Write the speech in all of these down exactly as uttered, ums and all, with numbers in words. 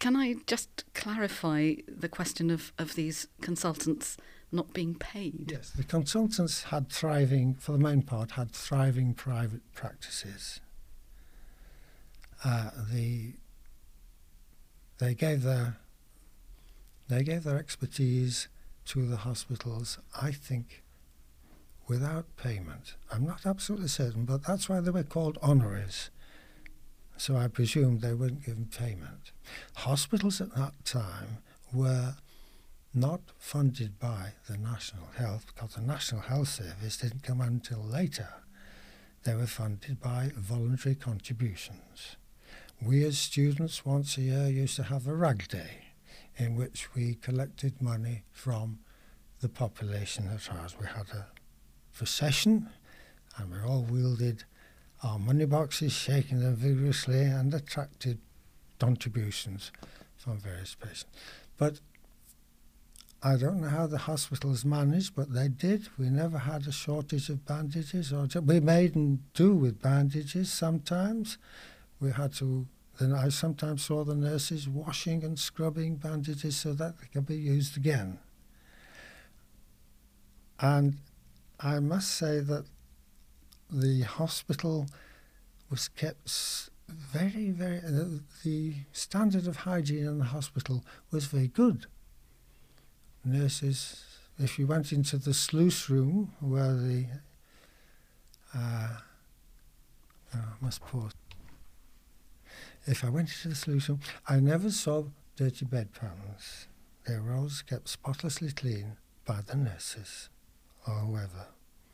Can I just clarify the question of, of these consultants not being paid? Yes, the consultants had thriving, for the main part, had thriving private practices. Uh, the they gave their they gave their expertise to the hospitals, I think, without payment. I'm not absolutely certain, but that's why they were called honoraries. So I presume they weren't given payment. Hospitals at that time were not funded by the National Health, because the National Health Service didn't come until later. They were funded by voluntary contributions. We as students once a year used to have a rag day in which we collected money from the population at ours. We had a procession and we all wielded our money boxes, shaking them vigorously, and attracted contributions from various patients. But I don't know how the hospitals managed, but they did. We never had a shortage of bandages. Or we made and do with bandages sometimes. We had to, then I sometimes saw the nurses washing and scrubbing bandages so that they could be used again. And I must say that the hospital was kept very, very, uh, the standard of hygiene in the hospital was very good. Nurses, if you went into the sluice room where the, uh, oh, I must pause. If I went into the sluice room, I never saw dirty bedpans. They were always kept spotlessly clean by the nurses or whoever.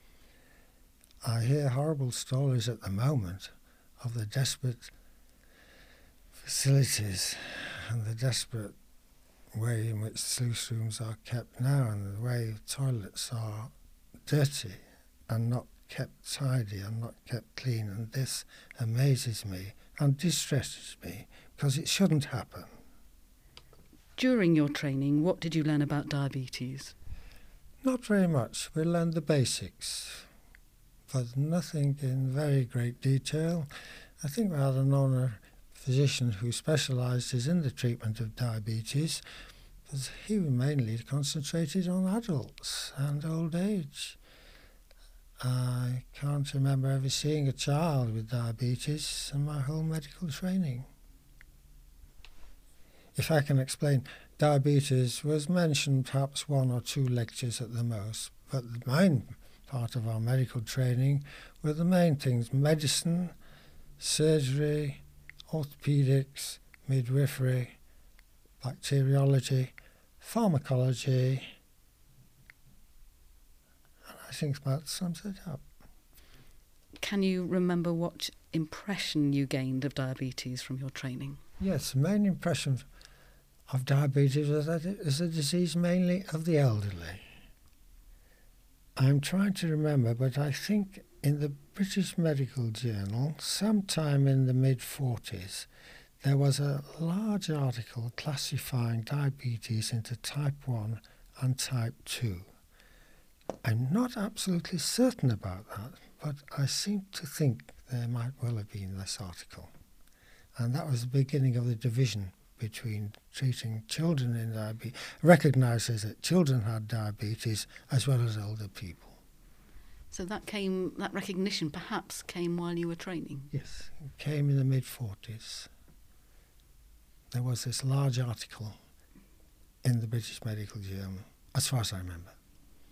I hear horrible stories at the moment of the desperate facilities and the desperate way in which sluice rooms are kept now, and the way toilets are dirty and not kept tidy and not kept clean, and this amazes me and distresses me because it shouldn't happen. During your training, what did you learn about diabetes? Not very much. We learned the basics, but nothing in very great detail. I think we had an honour physician who specialises in the treatment of diabetes, but he mainly concentrated on adults and old age. I can't remember ever seeing a child with diabetes in my whole medical training. If I can explain, diabetes was mentioned perhaps one or two lectures at the most, but the main part of our medical training were the main things: medicine, surgery, orthopedics, midwifery, bacteriology, pharmacology, and I think that sums it up. Can you remember what impression you gained of diabetes from your training? Yes, the main impression of diabetes is that it is a disease mainly of the elderly. I'm trying to remember, but I think in the British Medical Journal, sometime in the mid-forties, there was a large article classifying diabetes into type one and type two. I'm not absolutely certain about that, but I seem to think there might well have been this article. And that was the beginning of the division between treating children in diabetes, recognises that children had diabetes as well as older people. So that came, that recognition perhaps came while you were training? Yes, it came in the mid-forties. There was this large article in the British Medical Journal, as far as I remember.